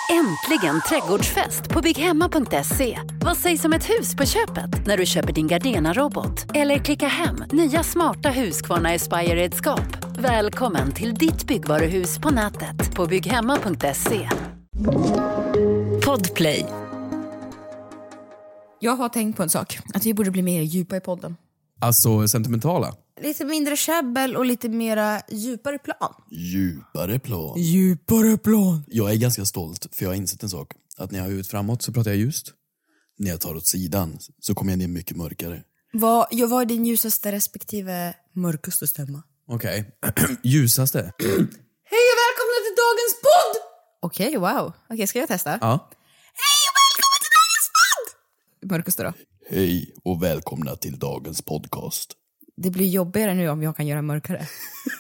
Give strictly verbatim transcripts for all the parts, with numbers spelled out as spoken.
Äntligen trädgårdsfest på bygghemma punkt se. Vad sägs om ett hus på köpet när du köper din Gardena-robot? Eller klicka hem nya smarta Husqvarna Aspire-redskap. Välkommen till ditt byggvaruhus på nätet på bygghemma punkt se. Podplay. Jag har tänkt på en sak, att vi borde bli mer djupa i podden. Alltså sentimentala? Lite mindre käbbel och lite mera djupare plan. Djupare plan? Djupare plan. Jag är ganska stolt, för jag har insett en sak. Att när jag har ut framåt så pratar jag ljust. När jag tar åt sidan så kommer jag ner mycket mörkare. Vad, jag var din ljusaste respektive mörkaste stämma? Okej, okay. Ljusaste. Hej och välkomna till dagens podd! Okej, okay, wow. Okej, okay, ska jag testa? Ja. Hej och välkomna till dagens podd! Mörkaste då? Hej och välkomna till dagens podcast. Det blir jobbigare nu om jag kan göra mörkare.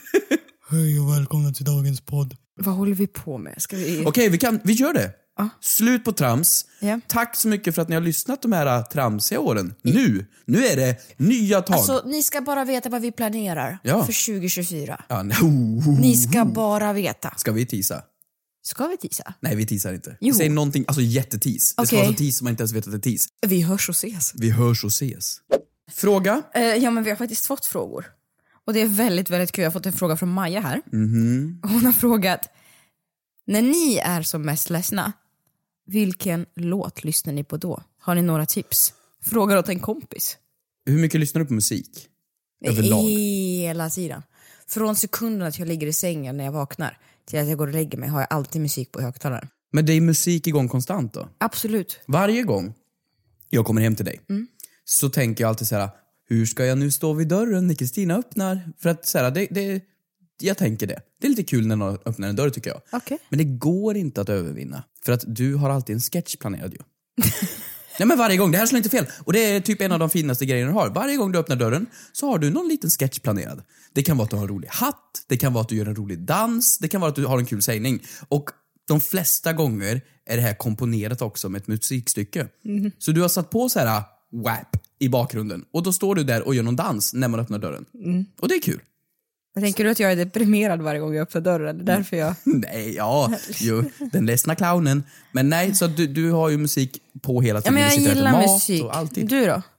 Hej och välkomna till dagens podd. Vad håller vi på med? Ska vi... Okej, okay, vi, kan, vi gör det. Ah. Slut på trams. Yeah. Tack så mycket för att ni har lyssnat de här tramsiga åren. Nu, nu är det nya tag. Alltså, ni ska bara veta vad vi planerar ja. för tjugo tjugofyra. Ja, no. Ni ska bara veta. Ska vi tisa? Ska vi tisa? Nej, vi tisar inte. Jo. Säg någonting, alltså jättetis. Det ska okay. vara så tis som man inte ens vet att det är tis. Vi hörs och ses. Vi hörs och ses. Fråga? Uh, ja, men vi har faktiskt fått frågor. Och det är väldigt, väldigt kul. Jag har fått en fråga från Maja här. Mm-hmm. Hon har frågat: när ni är som mest ledsna, vilken låt lyssnar ni på då? Har ni några tips? Frågar åt en kompis. Hur mycket lyssnar du på musik? Överlag? Hela tiden. Från sekunden att jag ligger i sängen när jag vaknar till att jag går och lägger mig har jag alltid musik på högtalaren. Men det är musik igång konstant då? Absolut. Varje gång jag kommer hem till dig mm. så tänker jag alltid så här: hur ska jag nu stå vid dörren när Kristina öppnar? För att så här, det, det, jag tänker det. Det är lite kul när någon öppnar en dörr, tycker jag. Okay. Men det går inte att övervinna. För att du har alltid en sketch planerad ju. Nej, men varje gång, det här slår inte fel. Och det är typ en av de finaste grejerna du har. Varje gång du öppnar dörren så har du någon liten sketch planerad. Det kan vara att du har en rolig hatt. Det kan vara att du gör en rolig dans. Det kan vara att du har en kul sägning. Och de flesta gånger är det här komponerat också med ett musikstycke. Mm. Så du har satt på så här wap i bakgrunden. Och då står du där och gör någon dans när man öppnar dörren. Mm. Och det är kul. Jag tänker du att jag är deprimerad varje gång jag öppnar dörren? Det är därför jag... Nej, ja. Jo, den ledsna clownen. Men nej, så du, du har ju musik på hela tiden. Ja, men jag gillar mat musik. Och alltid. Du då?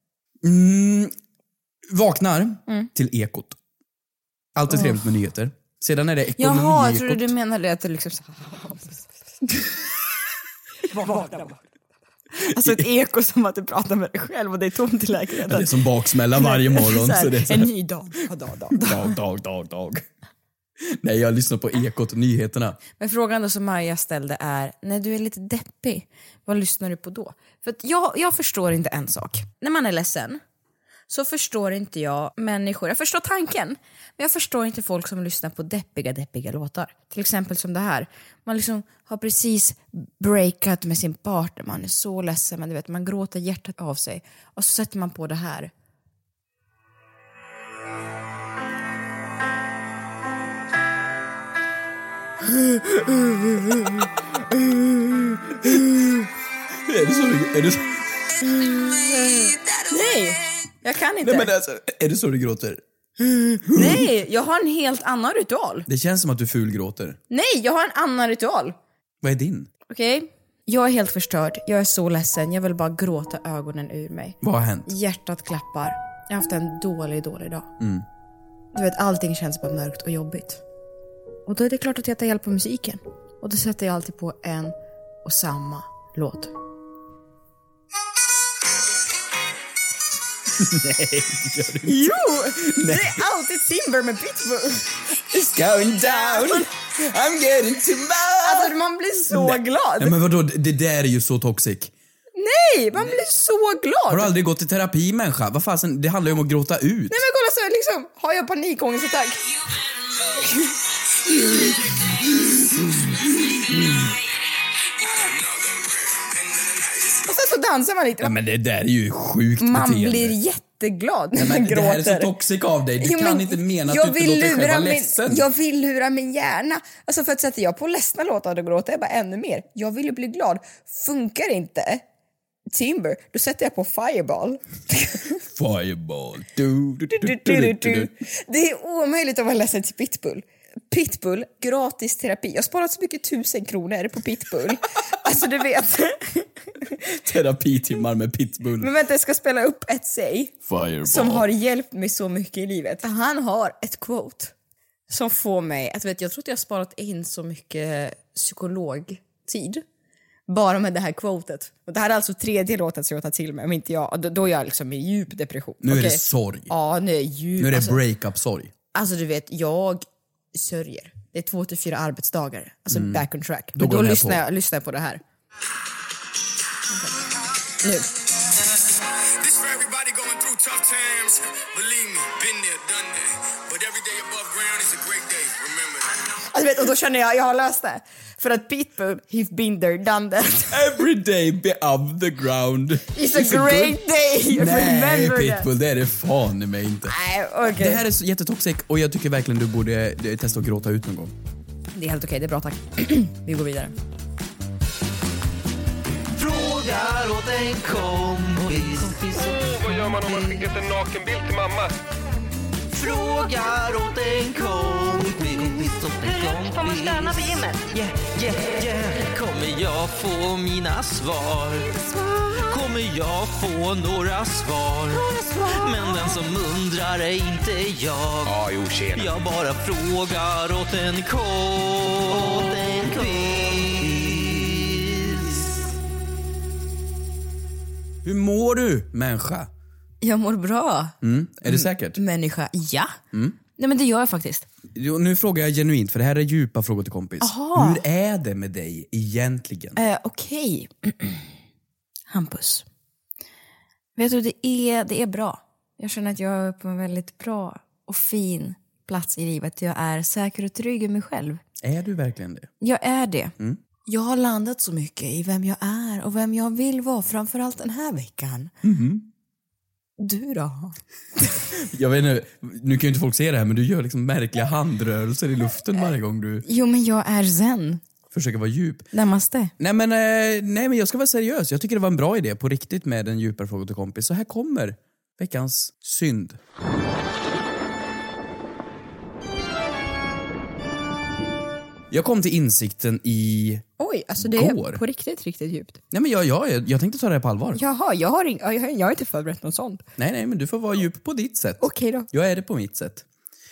Mm, vaknar mm. till Ekot. Alltid oh. trevligt med nyheter. Sedan är det ekonomi. Jaha, jag trodde du menade att det liksom... Alltså ett eko som att du pratar med dig själv och det är tomt i lägenheten. Ja, det är som baksmälla varje morgon. så här, så det är så en ny dag. Dag, dag, dag. dag, dag, dag, dag. Nej, jag lyssnar på Ekot och nyheterna. Men frågan då som Maja ställde är: när du är lite deppig, vad lyssnar du på då? För att jag, jag förstår inte en sak. När man är ledsen så förstår inte jag människor. Jag förstår tanken, men jag förstår inte folk som lyssnar på deppiga, deppiga låtar. Till exempel som det här. Man liksom har precis breakat med sin partner. Man är så ledsen, men du vet, man gråter hjärtat av sig. Och så sätter man på det här. Är det så? Är det så? Nej, jag kan inte. Nej, men alltså, är det så du gråter? Nej, jag har en helt annan ritual. Det känns som att du fulgråter. Nej, jag har en annan ritual. Vad är din? Okej, okay. Jag är helt förstörd. Jag är så ledsen. Jag vill bara gråta ögonen ur mig. Vad har hänt? Hjärtat klappar. Jag har haft en dålig, dålig dag. Mm. Du vet, allting känns bara mörkt och jobbigt. Och då är det klart att jag tar hjälp på musiken. Och då sätter jag alltid på en och samma låt. Nej, det gör du inte. Jo, Nej. det är alltid Timber med Pitbull. It's going down, I'm getting too much. Alltså man blir så Nej. glad. Nej, men vadå, det där är ju så toxic. Nej, man blir så glad. Har du aldrig gått i terapi, människa? Vad fan, det handlar ju om att gråta ut. Nej men kolla så liksom, har jag panikångestattack? Och sen så dansar man lite. Ja, men det där är ju sjukt man beteende. Blir jätteglad när ja, man det gråter. Det här är så toxic av dig. Du jo, kan inte mena att jag du inte låter dig själv vara min, ledsen. Jag vill lura min hjärna. Alltså för att sätta jag på ledsna låtar och gråter jag bara ännu mer. Jag vill ju bli glad. Funkar inte Timber, då sätter jag på Fireball. Fireball. Du, du, du, du, du, du, du. Det är omöjligt att vara ledsen till Pitbull. Pitbull, gratis terapi. Jag har sparat så mycket tusen kronor på Pitbull. Alltså du vet. Terapitimmar med Pitbull. Men vänta, jag ska spela upp ett säg Fireball. som har hjälpt mig så mycket i livet. Han har ett quote som får mig att, vet, jag tror att jag har sparat in så mycket psykologtid bara med det här quotet. Och det här är alltså tredje låten som jag tar till mig, om inte jag, då, då är jag liksom i djup depression. Nu är Okej. det sorg. Ja, nu är djup. Nu är det alltså, break-up-sorg. alltså du vet, jag sörjer. Det är två till fyra arbetsdagar. Alltså mm. back on track. Då Men går då det här lyssnar på. jag, lyssnar jag på det här. Nu. Alltså, vet, och då känner jag, jag har löst det. För att Pitbull, he's been there, done that. Every day be above the ground. It's a great day. Nej, Remember Pitbull, that. det är det fan i mig inte. Nej, okej. Det här är så jättetoxic och jag tycker verkligen du borde eh, testa att gråta ut någon gång. Det är helt okej, det är bra, tack. Vi går vidare. Frågar åt en kompis. Åh, vad gör man om man skickat en nakenbild till mamma? Frågar åt en kompis. Hur högt får man stöna på gymmet? Yeah, yeah, yeah. Kommer jag få mina svar? Kommer jag få några svar? Men den som undrar är inte jag. Ja, jo, tjena. Jag bara frågar åt en kompis. Hur mår du, människa? Jag mår bra. Mm, är det säkert? Människa, ja. Mm. Nej, men det gör jag faktiskt. Jo, nu frågar jag genuint, för det här är djupa frågor till kompis. Aha. Hur är det med dig egentligen? Eh, Okej. Hampus. Vet du, det är, det är bra. Jag känner att jag är på en väldigt bra och fin plats i livet. Jag är säker och trygg i mig själv. Är du verkligen det? Jag är det. Mm. Jag har landat så mycket i vem jag är och vem jag vill vara, framförallt den här veckan. Mm. Du då? Jag vet inte, nu kan ju inte folk se det här, men du gör liksom märkliga handrörelser i luften varje gång du Jo, men jag är zen. försöker vara djup. Namaste. Nej men, eh, nej men jag ska vara seriös. Jag tycker det var en bra idé på riktigt med en djupare fråga till kompis. Så här kommer veckans synd. Jag kom till insikten i... Oj, alltså det är Går. på riktigt, riktigt djupt. Nej men jag, jag, jag tänkte ta det här på allvar. Jaha, jag har, ing- jag, har, jag har inte förberett något sånt. Nej nej, men du får vara djup på ditt sätt. Okej då. Jag är det på mitt sätt.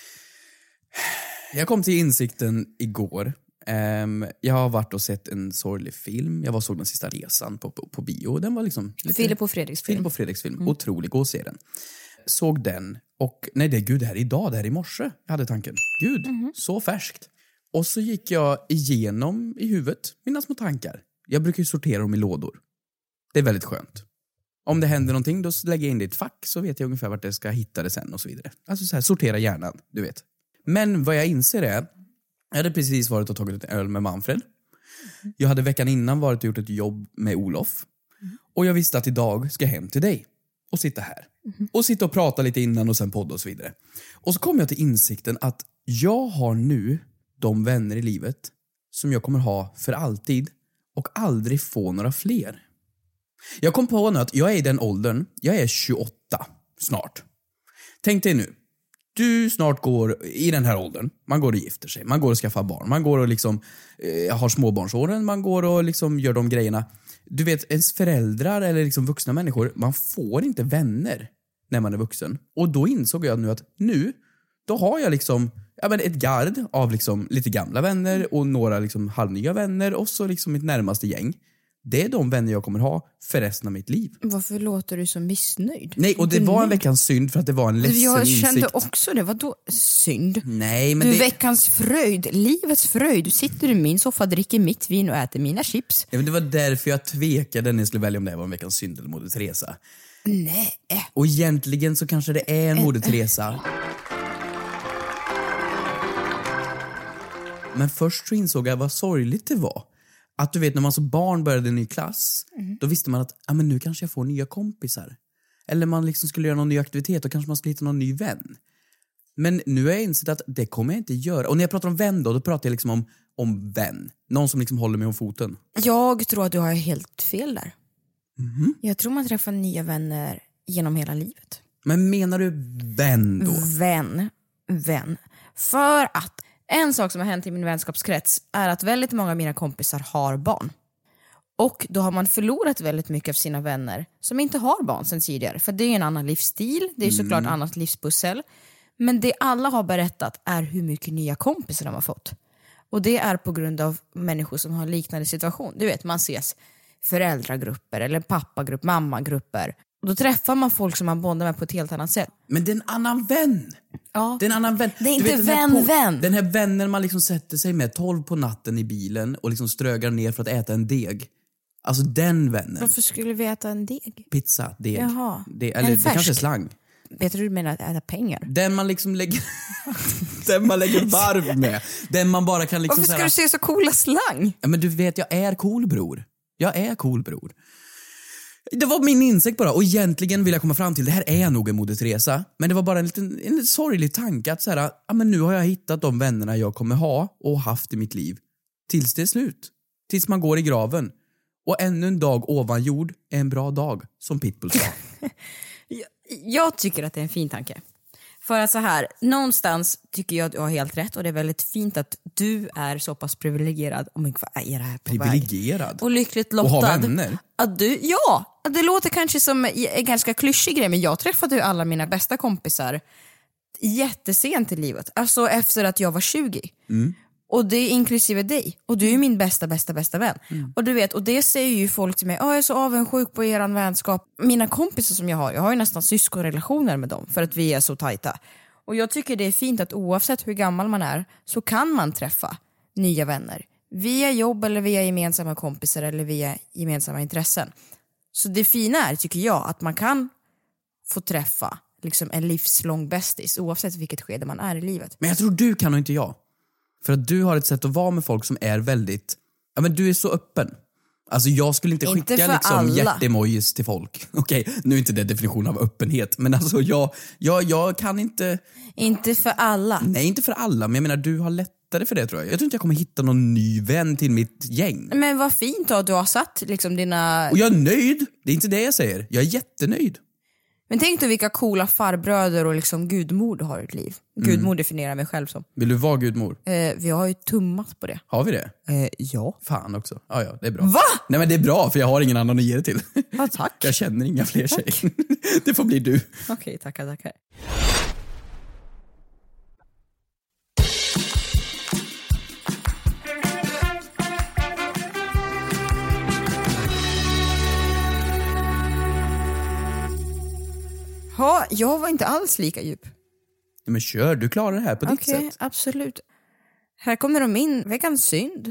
Jag kom till insikten igår. Um, jag har varit och sett en sorglig film. Jag var och såg Den sista resan på, på, på bio. Den var liksom... Lite... Filip och Fredriks film. Filip och Fredriks film. Mm. Otrolig, gå och se den. Såg den och... Nej, det är gud, det här är idag, det här är i morse. Jag hade tanken. Gud, mm. så färskt. Och så gick jag igenom i huvudet mina små tankar. Jag brukar ju sortera dem i lådor. Det är väldigt skönt. Om det händer någonting, då lägger jag in det i ett fack, så vet jag ungefär vart jag ska hitta det sen och så vidare. Alltså så här, sortera hjärnan, du vet. Men vad jag inser är, jag hade precis varit och tagit ett öl med Manfred. Jag hade veckan innan varit och gjort ett jobb med Olof. Och jag visste att idag ska jag hem till dig och sitta här. Och sitta och prata lite innan och sen podda och så vidare. Och så kom jag till insikten att jag har nu de vänner i livet som jag kommer ha för alltid och aldrig få några fler. Jag kom på nu att jag är i den åldern, jag är tjugoåtta snart. Tänk dig nu, du snart går i den här åldern, man går och gifter sig, man går och skaffar barn, man går och liksom eh, har småbarnsåren, man går och liksom gör de grejerna. Du vet, ens föräldrar eller liksom vuxna människor, man får inte vänner när man är vuxen. Och då insåg jag nu att nu, då har jag liksom ja, men ett gard av liksom lite gamla vänner och några liksom halvnya vänner och så liksom mitt närmaste gäng. Det är de vänner jag kommer ha för resten av mitt liv. Varför låter du så missnöjd? Nej, och det var en veckans synd för att det var en ledsen Jag insikt. kände också det, vadå synd? Nej, men du, det... veckans fröjd, livets fröjd. Du sitter i min soffa, dricker mitt vin och äter mina chips. Ja, men det var därför jag tvekade när jag skulle välja om det var en veckans synd eller Moder Teresa. Nej. Och egentligen så kanske det är en Moder Teresa. Men först så insåg jag vad sorgligt det var. Att du vet, när man som barn började en ny klass, mm. då visste man att ah, men nu kanske jag får nya kompisar. Eller man liksom skulle göra någon ny aktivitet och kanske man skulle hitta någon ny vän. Men nu har jag insett att det kommer jag inte göra. Och när jag pratar om vän då, då pratar jag liksom om, om vän. Någon som liksom håller mig om foten. Jag tror att du har helt fel där. Mm. Jag tror man träffar nya vänner genom hela livet. Men menar du vän då? Vän, vän. För att En sak som har hänt i min vänskapskrets är att väldigt många av mina kompisar har barn. Och då har man förlorat väldigt mycket av sina vänner som inte har barn sedan tidigare. För det är en annan livsstil, det är såklart mm. annat livspussel. Men det alla har berättat är hur mycket nya kompisar de har fått. Och det är på grund av människor som har en liknande situation. Du vet, man ses föräldragrupper eller pappagrupp, mammagrupper. Och då träffar man folk som man bondar med på ett helt annat sätt. Men det är en annan vän. Ja. Det är en annan vän. Det är inte vet, vän, den här, vän. Den här vännen man liksom sätter sig med tolv på natten i bilen och liksom strögar ner för att äta en deg. Alltså den vännen. Varför skulle vi äta en deg? Pizza, deg. Jaha. Det, eller det kanske är slang. Vet du hur du menar att äta pengar? Den man liksom lägger den man lägger varv med. Den man bara kan liksom. Varför ska såhär, du säga så coola slang? Ja, men du vet, jag är cool bror. Jag är cool bror. Det var min insikt bara. Och egentligen vill jag komma fram till, det här är nog en Moder Teresa. Men det var bara en liten en sorglig tanke att så här, ja, men nu har jag hittat de vännerna jag kommer ha och haft i mitt liv. Tills det är slut. Tills man går i graven. Och ännu en dag ovan jord är en bra dag, som Pitbull sa. jag, jag tycker att det är en fin tanke. För att så här, någonstans tycker jag att du har helt rätt. Och det är väldigt fint att du är så pass privilegierad. Oh my God, vad är det här på Privilegierad? Väg? Och lyckligt lottad. Och ha vänner? Att du, ja, det låter kanske som en ganska klyschig grej. Men jag träffade ju alla mina bästa kompisar jättesent i livet. Alltså efter att jag var tjugo. Mm. Och det är inklusive dig. Och du är min bästa, bästa, bästa vän. Mm. Och du vet, och det säger ju folk till mig. Åh, jag är så avundsjuk på eran vänskap. Mina kompisar som jag har, jag har ju nästan syskonrelationer med dem. För att vi är så tajta. Och jag tycker det är fint att oavsett hur gammal man är, så kan man träffa nya vänner. Via jobb eller via gemensamma kompisar eller via gemensamma intressen. Så det fina är, tycker jag, att man kan få träffa liksom en livslång bästis. Oavsett vilket skede man är i livet. Men jag tror du kan och inte jag. För att du har ett sätt att vara med folk som är väldigt... Ja, men du är så öppen. Alltså jag skulle inte, inte skicka liksom hjärtemojis till folk. Okej, okay, nu är inte det definition av öppenhet. Men alltså jag, jag, jag kan inte... Inte för alla. Nej, inte för alla. Men jag menar, du har lättare för det, tror jag. Jag tror inte jag kommer hitta någon ny vän till mitt gäng. Men vad fint då att du har satt liksom dina... Och jag är nöjd. Det är inte det jag säger. Jag är jättenöjd. Men tänk dig vilka coola farbröder och liksom gudmor du har i ditt liv. Gudmor mm. definierar mig själv som. Vill du vara gudmor? Eh, vi har ju tummat på det. Har vi det? Eh, ja. Fan också. Ja, ja, det är bra. Va? Nej, men det är bra, för jag har ingen annan att ge det till. Ja, tack. Jag känner inga fler tjejer. Det får bli du. Okej, okay, tackar, tackar. Ja, jag var inte alls lika djup. Ja, men kör, du klarar det här på ditt okay, sätt. Absolut. Här kommer de in, veckans synd.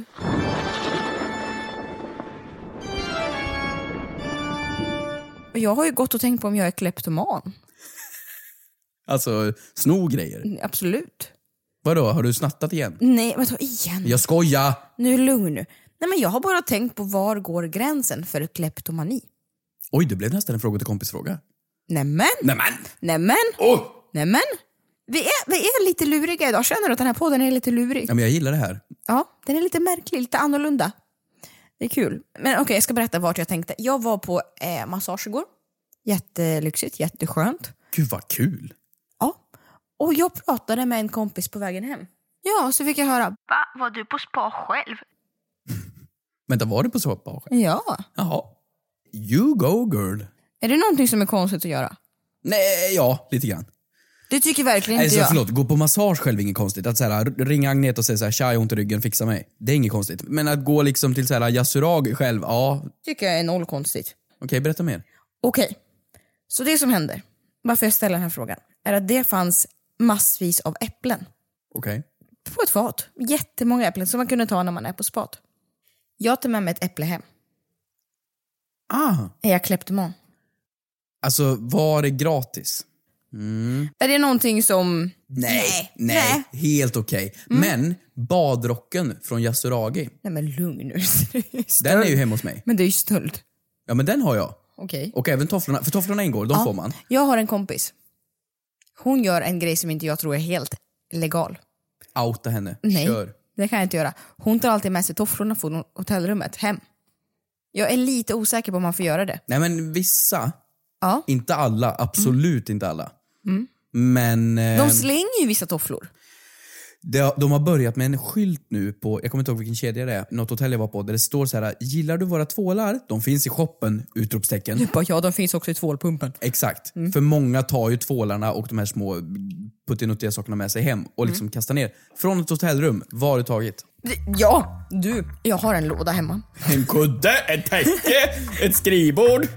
Och jag har ju gått och tänkt på om jag är kleptoman. Alltså, sno grejer? Absolut. Vadå, har du snattat igen? Nej, men ta igen. Jag skojar. Nu är lugn nu. Nej, men jag har bara tänkt på var går gränsen för kleptomani. Oj, det blev nästan en fråga till kompisfråga. Nämen. Nämen. Nämen. Oh. Nämen. Vi är, vi är lite luriga idag. Känner du att den här podden är lite lurig? Ja, men jag gillar det här. Ja, den är lite märklig, lite annorlunda. Det är kul. Men okej, okay, jag ska berätta vart jag tänkte. Jag var på eh, massage igår. Jättelyxigt, jätteskönt. Gud vad kul. Ja, och jag pratade med en kompis på vägen hem. Ja, så fick jag höra. Va, var du på spa själv? Vänta, var du på spa själv? Ja. Jaha. You go girl. Är det någonting som är konstigt att göra? Nej, ja, lite grann. Det tycker verkligen Nej, inte så, jag. Förlåt, gå på massage själv är inget konstigt. Att så här, ringa Agneta och säga så här, tja, jag har ont i ryggen, fixa mig. Det är inget konstigt. Men att gå liksom till så här Yasuragi själv, ja. Tycker jag är noll konstigt. Okej, okay, berätta mer. Okej, okay. Så det som händer, varför jag ställer den här frågan, är att det fanns massvis av äpplen. Okej. Okay. På ett fat. Jättemånga äpplen som man kunde ta när man är på spat. Jag tar med mig ett äpple hem. Ah. Är jag kleptoman? Alltså, var det gratis? Mm. Är det någonting som... Nej, nej, nej. Helt okej. Okay. Mm. Men badrocken från Yasuragi. Nej men lugn nu. Den är ju hemma hos mig. Men det är ju stöld. Ja, men den har jag. Okej. Okay. Och även tofflorna, för tofflorna ingår, de ja, får man. Jag har en kompis. Hon gör en grej som inte jag tror är helt legal. Outa henne, nej, kör. Det kan jag inte göra. Hon tar alltid med sig tofflorna från hotellrummet hem. Jag är lite osäker på om man får göra det. Nej men vissa, ja. Inte alla, absolut mm. inte alla. Mm. Men... Eh, de slänger ju vissa tofflor. De, de har börjat med en skylt nu på, jag kommer inte ihåg vilken kedja det är, något hotell jag var på, där det står så här: gillar du våra tvålar? De finns i shoppen, utropstecken. Du bara, ja, de finns också i tvålpumpen. Exakt, mm. för många tar ju tvålarna och de här små puttinuttiga sakerna med sig hem och liksom mm. kastar ner. Från ett hotellrum, vad har du tagit? Ja, du, jag har en låda hemma. En kudde, ett täcke, ett skrivbord.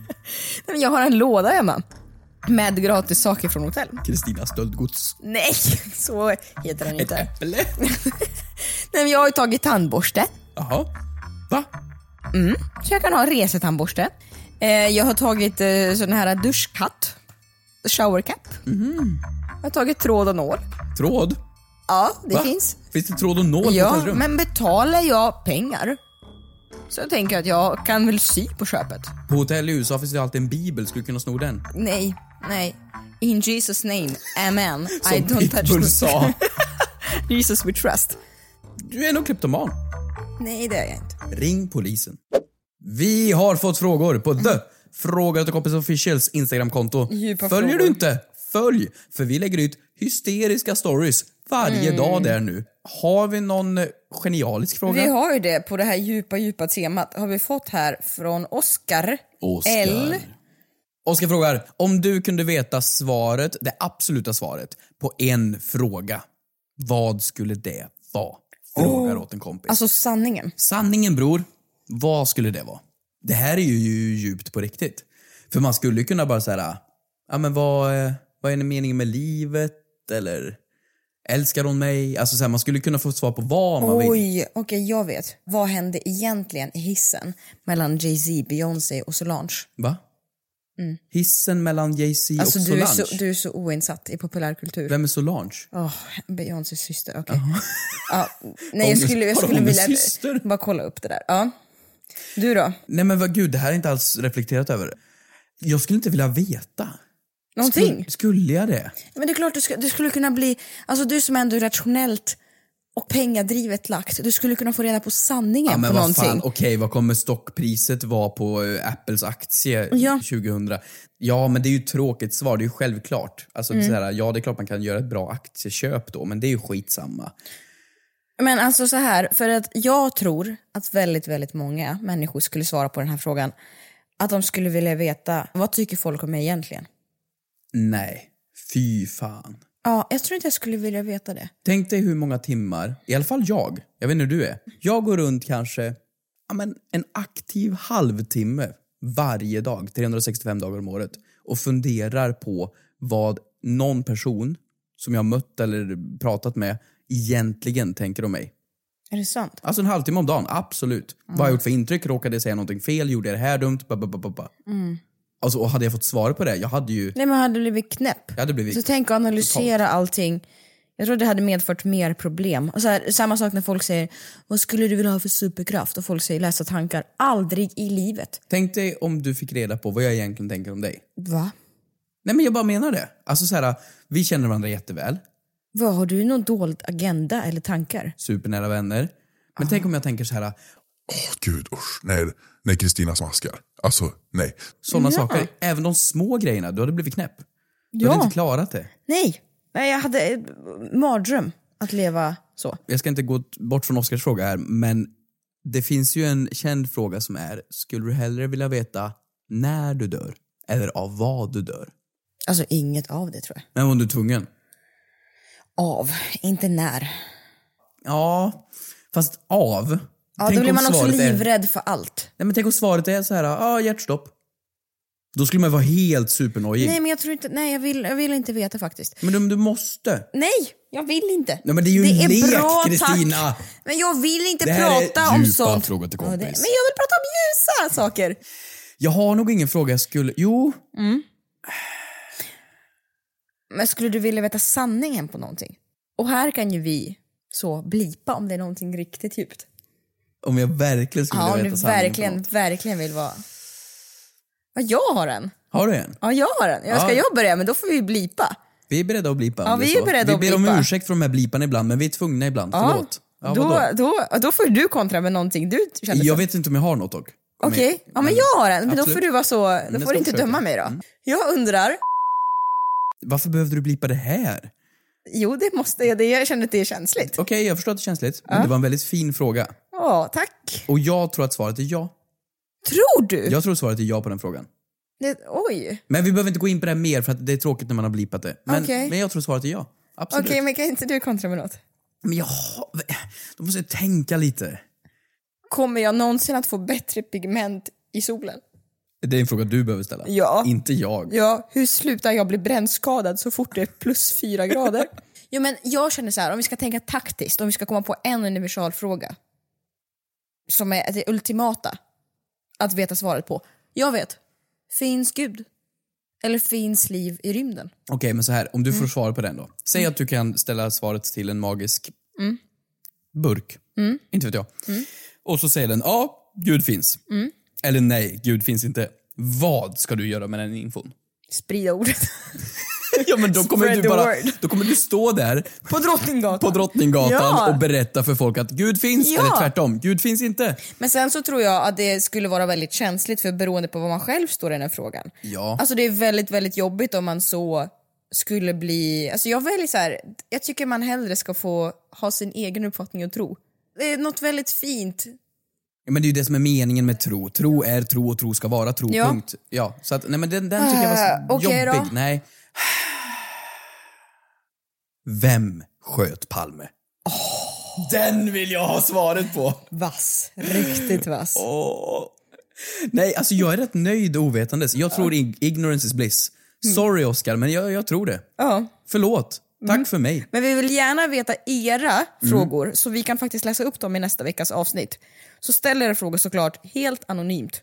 Jag har en låda hemma med gratis saker från hotell. Kristina stöldgods. Nej, så heter den inte. Ett äpple. Nej, men jag har ju tagit tandborste. Jaha, va? Mm, så jag kan ha resetandborste. eh, Jag har tagit eh, sån här duschkatt, shower cap. Mm. Jag har tagit tråd och nål. Tråd? Ja, det Va? finns. Finns det tråd och nål ja, på hotellrum? Men betalar jag pengar så jag tänker att jag kan väl sy på köpet. På hotell i U S A finns det alltid en bibel, skulle du kunna sno den? Nej, nej. In Jesus name, amen. Som I don't Pitbull touch sa. Jesus we trust. Du är nog kleptoman. Nej, det är jag inte. Ring polisen. Vi har fått frågor på The Fråga till kompis officials Instagramkonto. Djupa Följer frågor. du inte? Följ, för vi lägger ut hysteriska stories varje Mm. dag där nu. Har vi någon eh, genialisk fråga? Vi har ju det på det här djupa, djupa temat. Har vi fått här från Oscar, Oscar. L. Oskar frågar, om du kunde veta svaret, det absoluta svaret, på en fråga, vad skulle det vara? Frågar åt en kompis. Alltså sanningen. Sanningen, bror. Vad skulle det vara? Det här är ju djupt på riktigt. För man skulle ju kunna bara säga, ja men vad, eh, vad är meningen med livet? Eller älskar hon mig? Alltså så här, man skulle kunna få svar på vad man vill. Oj, okej, okay, jag vet. Vad hände egentligen i hissen mellan Jay-Z, Beyoncé och Solange? Va? Mm. Hissen mellan Jay-Z alltså, och du är Solange? Så, du är så oinsatt i populärkultur. Vem är Solange? Oh, Beyoncés syster, okej. Okay. Ja, nej, jag skulle, jag skulle vilja syster? bara kolla upp det där. Ja. Du då? Nej men vad gud, det här är inte alls reflekterat över. Jag skulle inte vilja veta. Någonting? Skulle, skulle jag det? Men det är klart, du, ska, du skulle kunna bli... Alltså du som ändå är rationellt och pengadrivet lagt. Du skulle kunna få reda på sanningen ja, men på vad någonting. Fan, okej, vad kommer stockpriset vara på uh, Apples aktie ja. tjugohundra? Ja, men det är ju ett tråkigt svar, det är ju självklart. Alltså, mm. såhär, ja, det är klart man kan göra ett bra aktieköp då, men det är ju skitsamma. Men alltså så här, för att jag tror att väldigt, väldigt många människor skulle svara på den här frågan. Att de skulle vilja veta, vad tycker folk om mig egentligen? Nej, fy fan. Ja, jag tror inte jag skulle vilja veta det. Tänk dig hur många timmar, i alla fall jag, jag vet inte hur du är. Jag går runt kanske ja, men en aktiv halvtimme varje dag, trehundrasextiofem dagar om året. Och funderar på vad någon person som jag har mött eller pratat med egentligen tänker om mig. Är det sant? Alltså en halvtimme om dagen, absolut. Mm. Vad har jag gjort för intryck? Råkade jag säga någonting fel? Gjorde jag det här dumt? Ba, ba, ba, ba. Mm. Alltså, och hade jag fått svar på det, jag hade ju... Nej, men hade blivit knäpp. Jag hade blivit... Så tänk att analysera totalt. Allting. Jag tror det hade medfört mer problem. Och så här, samma sak när folk säger, vad skulle du vilja ha för superkraft? Och folk säger, läsa tankar. Aldrig i livet. Tänk dig om du fick reda på vad jag egentligen tänker om dig. Va? Nej, men jag bara menar det. Alltså så här, vi känner varandra jätteväl. Vad, har du någon dold agenda eller tankar? Supernära vänner. Men ah. tänk om jag tänker så här... Åh oh, gud, usch. Nej, nej, Kristina smaskar. Alltså, nej. Sådana ja. saker, även de små grejerna, du hade blivit knäpp. Du ja. hade inte klarat det. Nej, nej jag hade en mardröm att leva så. Jag ska inte gå bort från Oskars fråga här, men det finns ju en känd fråga som är, skulle du hellre vilja veta när du dör? Eller av vad du dör? Alltså inget av det, tror jag. Men om du är tvungen? Av, inte när. Ja, fast av. Ja, tänk då blir man också livrädd är... för allt. Nej, men tänk om svaret är så här, ja, ah, hjärtstopp. Då skulle man vara helt supernojig. Nej, men jag tror inte, nej jag vill, jag vill inte veta faktiskt. Men du, du måste. Nej, jag vill inte. Nej, men det är ju det en lek, Kristina. Men jag vill inte prata om sånt. Fråga till kompis. Ja, det, men jag vill prata om ljusa saker. Jag har nog ingen fråga jag skulle, jo. Mm. Men skulle du vilja veta sanningen på någonting? Och här kan ju vi så blipa om det är någonting riktigt djupt. Om jag verkligen skulle ja, vilja veta sanningen verkligen, verkligen vill vara... Ja, jag har en. Har du en? Ja, jag har en. Jag ska ja. jag börja, men då får vi blipa. Vi är beredda att blipa. Ja, vi är beredda vi att blipa. Vi ber om ursäkt för de här bliparna ibland, men vi är tvungna ibland. Ja. Förlåt. Ja, då, då, då får du kontra med någonting du känner. Jag vet inte om jag har något dock. Okej, okay. ja, men jag har en. Men absolut. Då får du vara så... Då får du inte döma mig då. Mm. Jag undrar... Varför behövde du blipa det här? Jo, det måste jag. Det, jag känner att det är känsligt. Okej, okay, jag förstår att det är känsligt. Men ja. Det var en väldigt fin fråga. Ja, tack. Och jag tror att svaret är ja. Tror du? Jag tror svaret är ja på den frågan. Det, oj. Men vi behöver inte gå in på det här mer för att det är tråkigt när man har blipat det. Men, okay. men jag tror svaret är ja. Absolut. Okej, okay, men kan inte du kontra med något? Men jag... Då måste jag tänka lite. Kommer jag någonsin att få bättre pigment i solen? Det är en fråga du behöver ställa. Ja. Inte jag. Ja, hur slutar jag bli brännskadad så fort det är plus fyra grader? Jo, men jag känner så här, om vi ska tänka taktiskt, om vi ska komma på en universal fråga som är det ultimata att veta svaret på. Jag vet. Finns Gud? Eller finns liv i rymden? Okej, okay, men så här, om du får mm. svar på den då. Säg mm. att du kan ställa svaret till en magisk mm. burk. Mm. Inte vet jag. Mm. Och så säger den, ja, Gud finns. Mm. Eller nej, Gud finns inte. Vad ska du göra med den infon? Sprida ordet. Ja, men då kommer, du bara, då kommer du stå där på Drottninggatan, på Drottninggatan ja. och berätta för folk att Gud finns, ja. eller tvärtom, Gud finns inte. Men sen så tror jag att det skulle vara väldigt känsligt för beroende på vad man själv står i den här frågan. Ja. Alltså det är väldigt, väldigt jobbigt om man så skulle bli... Alltså jag väljer så här, jag tycker man hellre ska få ha sin egen uppfattning och tro. Det är något väldigt fint. Ja, men det är ju det som är meningen med tro. Tro är tro och tro ska vara tro, ja. punkt. Ja, så att, nej men den, den tycker jag var så okay, jobbig. Då. Nej. Vem sköt Palme? Oh. Den vill jag ha svaret på. Vass, riktigt vass. Oh. Nej, alltså jag är rätt nöjd och ovetandes. Jag tror ig- ignorance is bliss. Sorry Oscar, men jag, jag tror det. Ja. Förlåt. Tack mm. för mig. Men vi vill gärna veta era mm. frågor så vi kan faktiskt läsa upp dem i nästa veckas avsnitt. Så ställ era frågor såklart helt anonymt.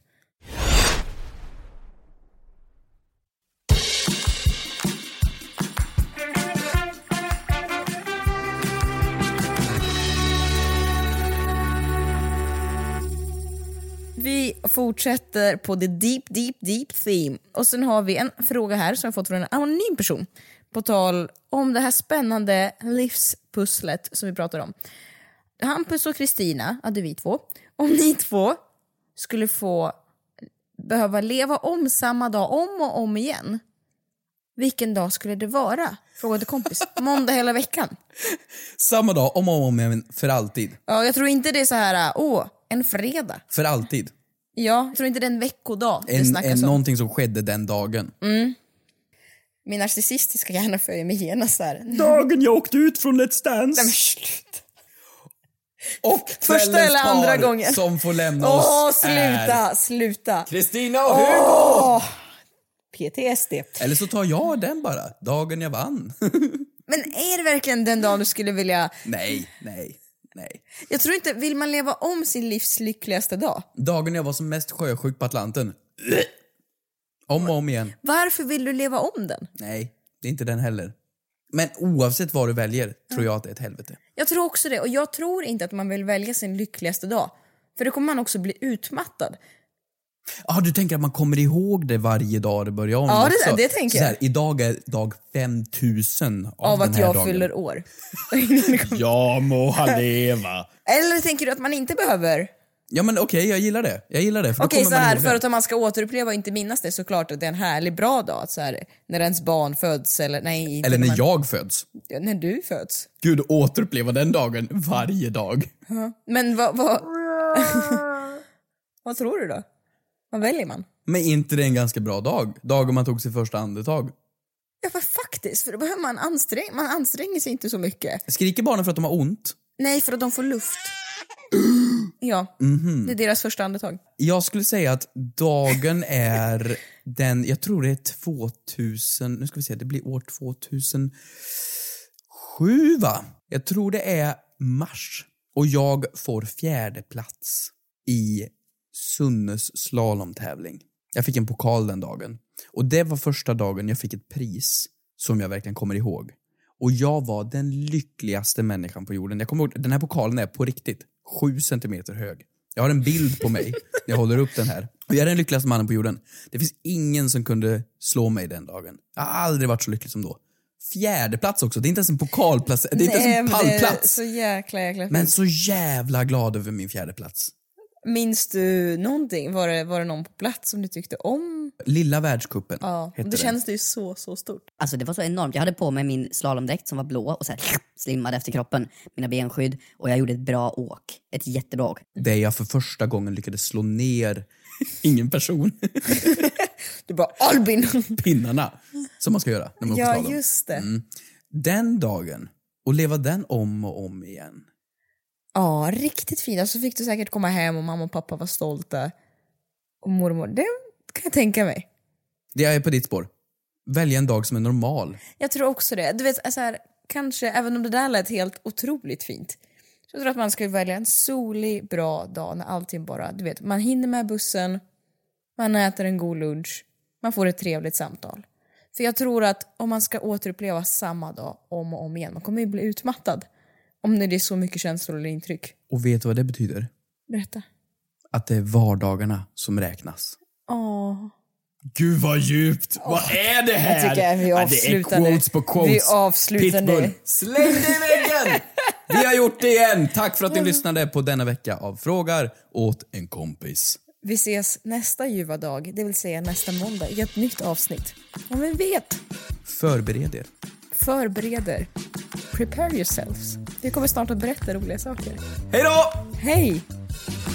Vi fortsätter på the deep, deep, deep theme. Och sen har vi en fråga här som jag fått från en anonym person. På tal om det här spännande livspusslet som vi pratar om. Hampus och Kristina, hade vi två. Om ni två skulle få behöva leva om samma dag om och om igen. Vilken dag skulle det vara? Frågade kompis. Måndag hela veckan. Samma dag om och om igen för alltid. Ja, jag tror inte det är så här, åh, en fredag. För alltid. Ja, jag tror inte det är en veckodag det en, snackas en, om. Någonting som skedde den dagen. Mm. Min narcissistiska hjärna följer mig genast så här. Dagen jag åkte ut från Let's Dance. Nej, slut. Och första eller andra gången som får lämna oss. Åh, sluta, är sluta. Kristina och Hugo. Åh, P T S D. Eller så tar jag den bara. Dagen jag vann. Men är det verkligen den dagen du skulle vilja... Nej, nej, nej. Jag tror inte, vill man leva om sin livs lyckligaste dag? Dagen jag var som mest sjösjuk på Atlanten. Om och om igen. Varför vill du leva om den? Nej, det är inte den heller. Men oavsett vad du väljer tror jag att det är ett helvete. Jag tror också det. Och jag tror inte att man vill välja sin lyckligaste dag. För då kommer man också bli utmattad. Ja, ah, du tänker att man kommer ihåg det varje dag det börjar om. Ja, också. det, det tänker så jag. här, idag är dag fem tusen av, av den att här jag dagen. fyller år. Jag må ha leva. Eller tänker du att man inte behöver... Ja, men okej, okay, jag gillar det. Jag gillar det. Okej, okay, så här, för att man ska återuppleva och inte minnas det, såklart att det är en härlig bra dag. Så här, när ens barn föds eller... Nej, inte eller när man... jag föds. Ja, när du föds. Gud, återuppleva den dagen varje dag. Uh-huh. Men vad... vad... vad tror du då? Vad väljer man? Men inte det är en ganska bra dag? Dagen man tog sig första andetag. Ja, för faktiskt. För då behöver man anstränga, man anstränger sig inte så mycket. Skriker barnen för att de har ont? Nej, för att de får luft. Ja, mm-hmm. Det är deras första andetag. Jag skulle säga att dagen är den, jag tror det är tvåtusen, nu ska vi se, det blir år tvåtusen sju va? Jag tror det är mars. Och jag får fjärde plats i Sunnes slalomtävling. Jag fick en pokal den dagen. Och det var första dagen jag fick ett pris som jag verkligen kommer ihåg. Och jag var den lyckligaste människan på jorden. Jag kommer ihåg, den här pokalen är på riktigt sju centimeter hög. Jag har en bild på mig när jag håller upp den här. Och jag är den lyckligaste mannen på jorden. Det finns ingen som kunde slå mig den dagen. Jag har aldrig varit så lycklig som då. Fjärde plats också. Det är inte ens en pokalplats. Det är inte ens en pallplats. Så jäkla, jäkla men så jävla glad över min fjärde plats. Minns du någonting? Var det, var det någon på plats som du tyckte om? Lilla världscupen Ja, hette det den. känns det ju så, så stort. Alltså det var så enormt. Jag hade på mig min slalomdräkt som var blå och så här slimmade efter kroppen. Mina benskydd. Och jag gjorde ett bra åk. Ett jättebra åk. Där jag för första gången lyckades slå ner ingen person. Du bara, Albin! Pinnarna. Som man ska göra när man åker Ja, slalom. just det. Mm. Den dagen. Och leva den om och om igen. Ja, riktigt fint. Så fick du säkert komma hem och mamma och pappa var stolta. Och mormor, det kan jag tänka mig. Det är på ditt spår. Välja en dag som är normal. Jag tror också det. Du vet, så här, kanske, även om det där lät helt otroligt fint. Så jag tror att man ska välja en solig, bra dag när allting bara, du vet, man hinner med bussen, man äter en god lunch, man får ett trevligt samtal. För jag tror att om man ska återuppleva samma dag om och om igen, man kommer ju bli utmattad. Om det är så mycket känslor eller intryck. Och vet du vad det betyder? Berätta. Att det är vardagarna som räknas. Åh. Gud vad djupt! Oh, vad är det här? Jag tycker vi avslutar ja, det är nu. quotes på quotes. Vi avslutar Pitbull. nu. Släng det i väggen! Vi har gjort det igen! Tack för att ni lyssnade på denna vecka av Frågar åt en kompis. Vi ses nästa ljuva dag, det vill säga nästa måndag, i ett nytt avsnitt. Om vi vet. Förbered er. Förbereder. Prepare yourselves. Vi kommer snart att berätta roliga saker. Hej då! Hej!